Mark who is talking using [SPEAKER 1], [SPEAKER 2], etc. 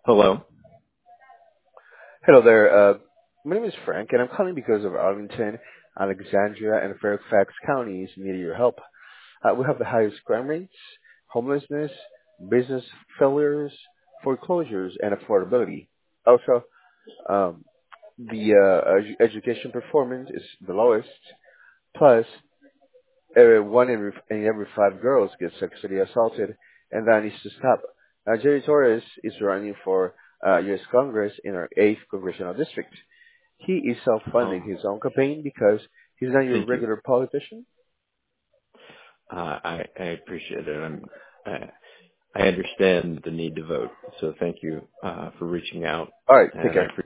[SPEAKER 1] Hello.
[SPEAKER 2] Hello there. My name is Frank, and I'm calling because of Arlington, Alexandria, and Fairfax counties need your help. We have the highest crime rates, homelessness, business failures, foreclosures, and affordability. Also, um, the education performance is the lowest. Plus, one in every five girls gets sexually assaulted, and that needs to stop. Jerry Torres is running for U.S. Congress in our 8th congressional district. He is self-funding
[SPEAKER 1] Oh,
[SPEAKER 2] his own campaign because he's not your
[SPEAKER 1] thank you.
[SPEAKER 2] regular politician.
[SPEAKER 1] I appreciate it. I understand the need to vote, so thank you for reaching out,
[SPEAKER 2] All right, take
[SPEAKER 1] and I
[SPEAKER 2] care.
[SPEAKER 1] appreciate